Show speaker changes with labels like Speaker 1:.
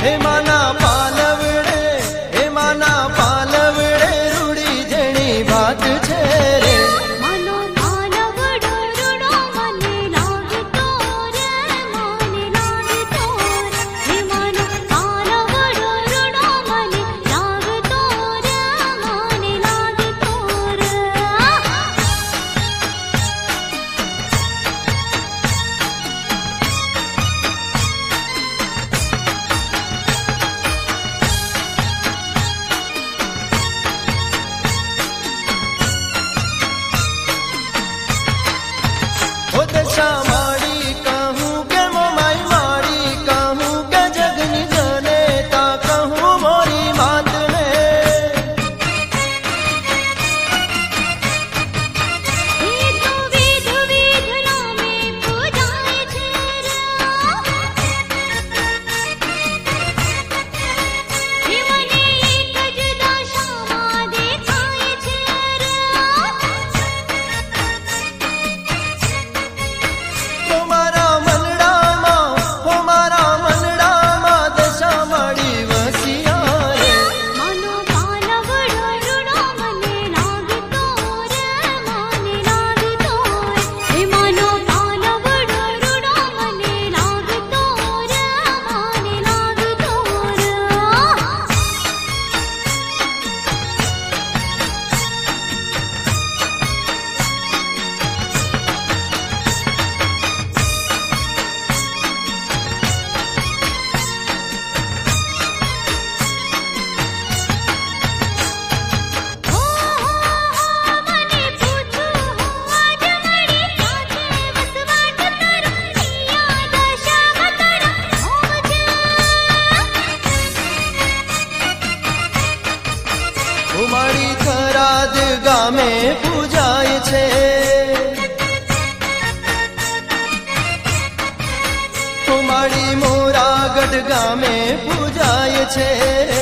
Speaker 1: हे माना पालवड़े, हे माना पालवड़े रूड़ी जणी बात छे रे।
Speaker 2: मानो पालवड़ो रूड़ो मने लागतो रे, मने लागतो रे। हे मानो पालवड़ो रूड़ो मने लागतो रे, मने लागतो रे।
Speaker 1: ओ दशा माड़ी कहूँ के मोमाई माड़ी कहूँ के जगनी जाने ता कहूँ मोरी मात ने।
Speaker 2: हे तो विध विध नामे पूजाय छे रे। हे मने एक ज दशामां देखाय छे रे।
Speaker 1: मारा मनड़ा मां दशा माड़ी वसिया रे।
Speaker 2: मानो पालवड़ो रूड़ो मने लागतो रे, मने लागतो रे। हे मानो पालवड़ो रूड़ो मने लागतो रे, मने लागतो रे। मने पूछू आज मड़ी काके वसवाट करो, पिया दशा करो होजे।
Speaker 1: उमाड़ी थराद गामे पूजाय छे। उमाड़ी मोरागढ़ गामे पूजाय छे।